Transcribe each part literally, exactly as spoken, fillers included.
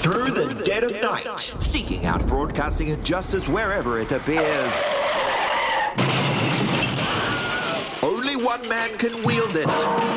Through the dead of night, seeking out broadcasting injustice wherever it appears. Only one man can wield it.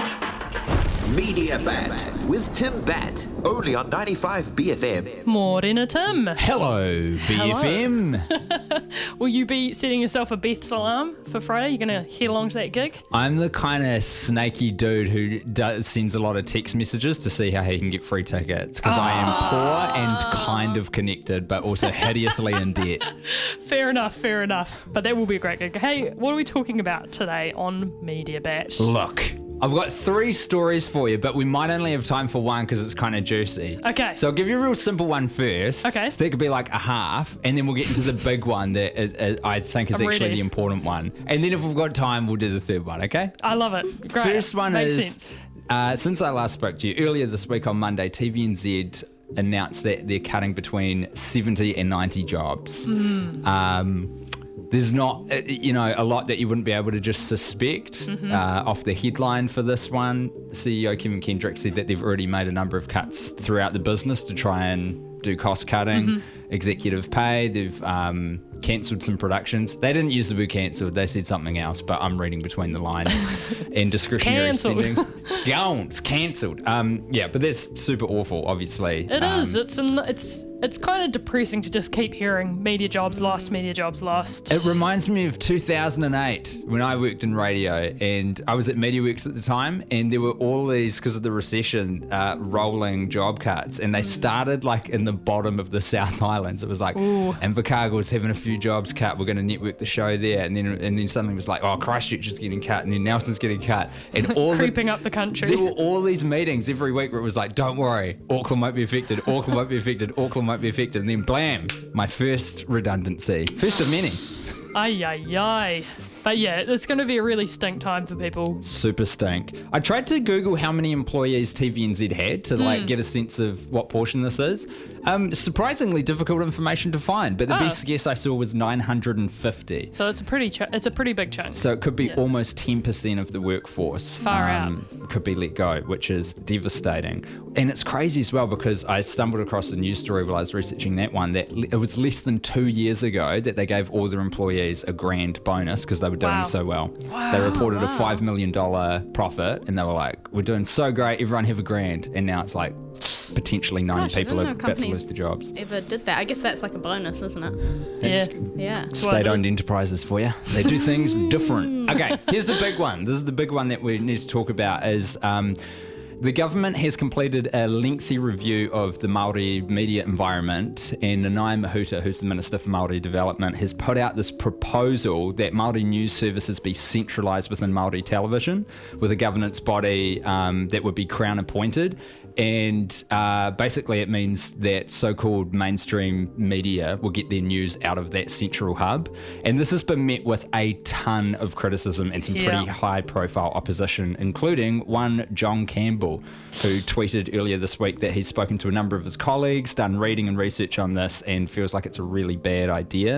Media Bat with Tim Bat, only on ninety-five B F M. Morena Tim. Hello, B F M. Will you be setting yourself a Beth's alarm for Friday? You're going to head along to that gig? I'm the kind of snaky dude who does, sends a lot of text messages to see how he can get free tickets because I am poor and kind of connected, but also hideously in debt. Fair enough, fair enough. But that will be a great gig. Hey, what are we talking about today on Media Bat? Look, I've got three stories for you, but we might only have time for one because it's kind of juicy. Okay. So I'll give you a real simple one first. Okay. So that could be like a half, and then we'll get into the big one that uh, uh, I think is I'm actually ready. the important one. And then if we've got time, we'll do the third one, okay? I love it. Great. First one Makes is, sense. Uh, since I last spoke to you earlier this week on Monday, T V N Z announced that they're cutting between seventy and ninety jobs. Mm. Um, there's not, uh, you know, a lot that you wouldn't be able to just suspect Mm-hmm. uh, off the headline for this one. C E O Kevin Kendrick said that they've already made a number of cuts throughout the business to try and do cost cutting, Mm-hmm. executive pay. They've um, cancelled some productions. They didn't use the word cancelled. They said something else, but I'm reading between the lines. And discretionary It's spending. cancelled. It's gone. It's cancelled. Um, yeah, but that's super awful, obviously. It um, is. It's an, it's it's kind of depressing to just keep hearing media jobs lost, media jobs lost. It reminds me of two thousand eight when I worked in radio, and I was at MediaWorks at the time, and there were all these, because of the recession, uh, rolling job cuts, and they started like in the bottom of the South Islands. It was like, Ooh. Invercargill's having a few jobs cut, we're going to network the show there, and then and then suddenly it was like, oh, Christchurch is getting cut, and then Nelson's getting cut, and all Creeping the, up the country. There were all these meetings every week where it was like, don't worry, Auckland won't be affected, Auckland won't be affected, Auckland won't be affected, and then blam, my first redundancy, first of many. Ay, ay, ay. But yeah, it's going to be a really stink time for people. Super stink. I tried to Google how many employees T V N Z had to like Mm. get a sense of what portion this is. Um, surprisingly difficult information to find, but the Oh. best guess I saw was nine hundred fifty. So it's a pretty ch- it's a pretty big chunk. So it could be Yeah. almost ten percent of the workforce Far out. could be let go, which is devastating. And it's crazy as well because I stumbled across a news story while I was researching that one that it was less than two years ago that they gave all their employees a grand bonus because they were doing Wow. so well. Wow, they reported wow. a five million dollars profit and they were like, we're doing so great, everyone have a grand. And now it's like potentially nine Gosh, I people didn't are know about to lose companies their jobs. ever did that. I guess that's like a bonus, isn't it? It's Yeah. Yeah. state-owned enterprises for you. They do things different. Okay, here's the big one. This is the big one that we need to talk about is um, the government has completed a lengthy review of the Māori media environment, and Nanaia Mahuta, who's the Minister for Māori Development, has put out this proposal that Māori news services be centralised within Māori television with a governance body um, that would be Crown appointed. And uh, basically it means that so-called mainstream media will get their news out of that central hub. And this has been met with a ton of criticism and some Yeah. pretty high-profile opposition, including one John Campbell, who tweeted earlier this week that he's spoken to a number of his colleagues, done reading and research on this, and feels like it's a really bad idea.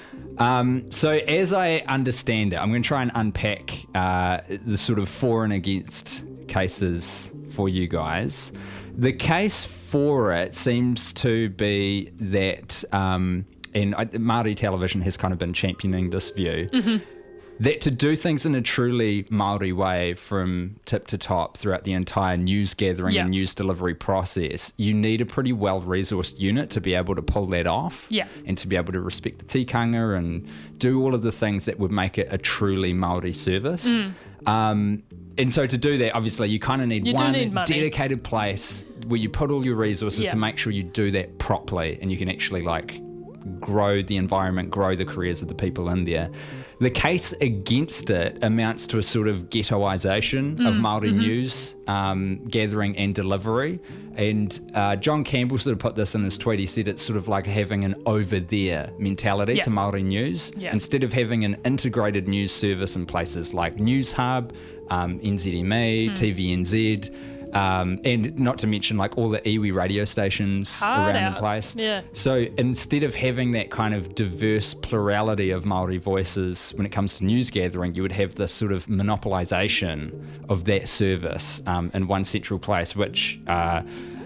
Um, so as I understand it, I'm going to try and unpack uh, the sort of for and against cases for you guys. The case for it seems to be that, um, and I, Māori television has kind of been championing this view, Mm-hmm. that to do things in a truly Māori way from tip to top throughout the entire news gathering Yeah. and news delivery process, you need a pretty well-resourced unit to be able to pull that off Yeah. and to be able to respect the tikanga and do all of the things that would make it a truly Māori service. Um, and so to do that, obviously, you kind of need Mm. You do one need money. dedicated place where you put all your resources Yeah. to make sure you do that properly and you can actually like grow the environment, grow the careers of the people in there. The case against it amounts to a sort of ghettoisation Mm, of Māori mm-hmm. news um, gathering and delivery. And uh, John Campbell sort of put this in his tweet. He said it's sort of like having an over there mentality Yeah. to Māori news. Yeah. Instead of having an integrated news service in places like News Hub, um, N Z M E, Mm. T V N Z, Um, and not to mention like all the iwi radio stations Hard around out. the place. Yeah. So instead of having that kind of diverse plurality of Māori voices when it comes to news gathering, you would have this sort of monopolisation of that service um, in one central place, which uh,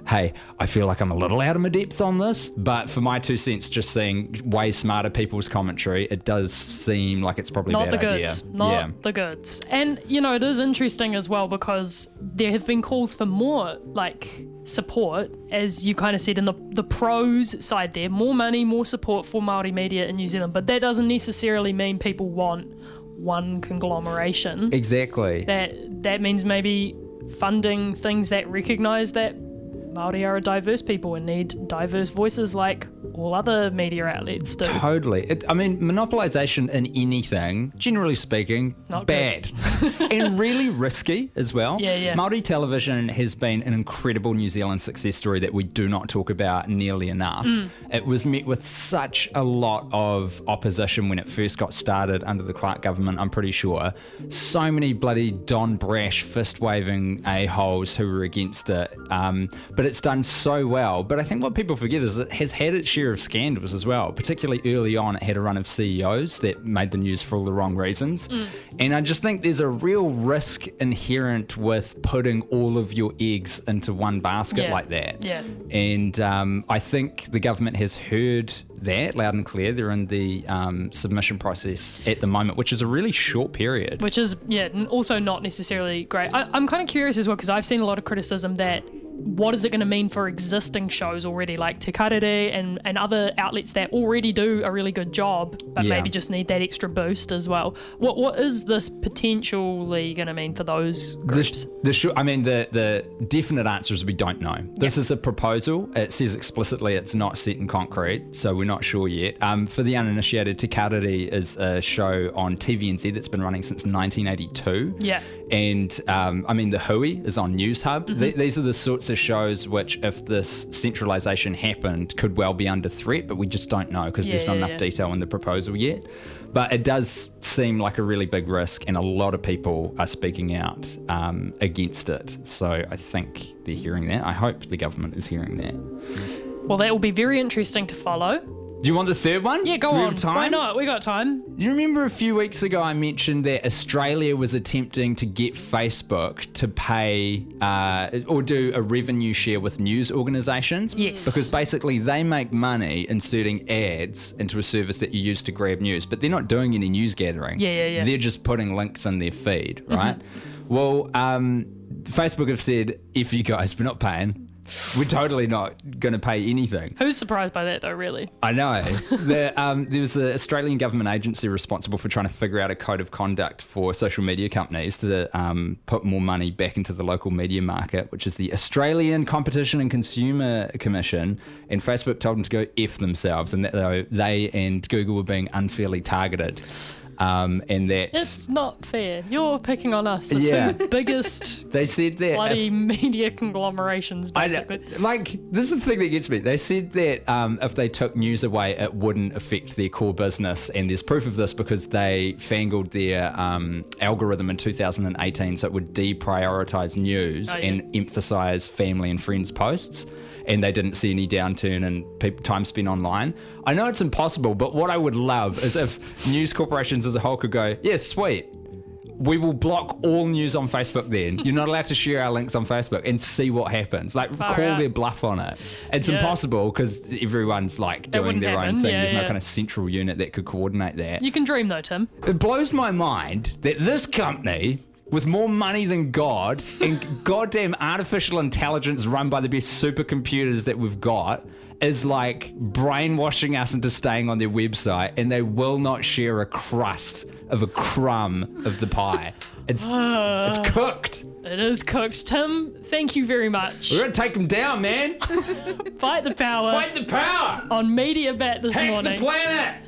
hey, I feel like I'm a little out of my depth on this, but for my two cents, just seeing way smarter people's commentary, it does seem like it's probably Not a the bad goods. idea. Not yeah. the goods. And, you know, it is interesting as well because there have been calls for more, like, support, as you kind of said in the, the pros side there. More money, more support for Māori media in New Zealand. But that doesn't necessarily mean people want one conglomeration. Exactly. That, that means maybe funding things that recognise that Māori are a diverse people and need diverse voices like all other media outlets do. Totally. It, I mean, monopolisation in anything, generally speaking, Not bad. And really risky as well. Yeah, yeah. Māori television has been an incredible New Zealand success story that we do not talk about nearly enough. Mm. It was met with such a lot of opposition when it first got started under the Clark government, I'm pretty sure. So many bloody Don Brash fist-waving a-holes who were against it. Um, but it's done so well. But I think what people forget is it has had its share of scandals as well. Particularly early on, it had a run of C E Os that made the news for all the wrong reasons. Mm. And I just think there's a real risk inherent with putting all of your eggs into one basket Yeah. like that. Yeah. And um, I think the government has heard that loud and clear. They're in the um, submission process at the moment, which is a really short period. Which is, yeah, n- also not necessarily great. I, I'm kind of curious as well because I've seen a lot of criticism that what is it going to mean for existing shows already, like Te Karere and, and other outlets that already do a really good job, but Yeah. maybe just need that extra boost as well. What What is this potentially going to mean for those The, groups? sh- the sh- I mean, the, the definite answer is we don't know. This is a proposal. It says explicitly it's not set in concrete, so we're not sure yet. Um, for the uninitiated, Te Karere is a show on T V N Z that's been running since nineteen eighty-two. Yeah. And, um, I mean, The Hui is on News Hub. Mm-hmm. Th- these are the sorts of shows which, if this centralisation happened, could well be under threat, but we just don't know because Yeah, there's not yeah, enough yeah. detail in the proposal yet. But it does seem like a really big risk, and a lot of people are speaking out um, against it. So I think they're hearing that. I hope the government is hearing that. Well, that will be very interesting to follow. Do you want the third one? Yeah, go Do we on. have time? Why not? We got time. You remember a few weeks ago I mentioned that Australia was attempting to get Facebook to pay uh, or do a revenue share with news organisations? Yes. Because basically they make money inserting ads into a service that you use to grab news, but they're not doing any news gathering. Yeah, yeah, yeah. They're just putting links in their feed, right? Mm-hmm. Well, um, Facebook have said, if you guys, we're not paying. We're totally not going to pay anything. Who's surprised by that, though, really? I know. the, um, there was an Australian government agency responsible for trying to figure out a code of conduct for social media companies to um, put more money back into the local media market, which is the Australian Competition and Consumer Commission. And Facebook told them to go F themselves, and that they, they and Google were being unfairly targeted. Um, and that It's not fair. You're picking on us, the Yeah. two biggest they said that bloody if- media conglomerations, I know. basically. Like, this is the thing that gets me. They said that um, if they took news away, it wouldn't affect their core business. And there's proof of this because they fangled their um, algorithm in two thousand eighteen so it would deprioritize news Oh, yeah. and emphasize family and friends posts. And they didn't see any downturn in pe- time spent online. I know it's impossible, but what I would love is if news corporations as a whole could go, yeah, sweet. We will block all news on Facebook then. You're not allowed to share our links on Facebook and see what happens. Like, Far call out. their bluff on it. It's Yeah. impossible because everyone's like doing wouldn't their own happen. thing. Yeah, There's no yeah. kind of central unit that could coordinate that. You can dream, though, Tim. It blows my mind that this company, with more money than God and goddamn artificial intelligence run by the best supercomputers that we've got, is like brainwashing us into staying on their website, and they will not share a crust of a crumb of the pie. It's it's cooked. It is cooked. Tim, thank you very much. We're gonna take them down, man. Fight the power Fight the power. on Media Bat this Hack morning. the planet.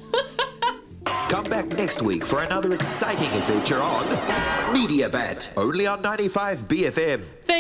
Come back next week for another exciting adventure on Media Bat, only on ninety-five B F M.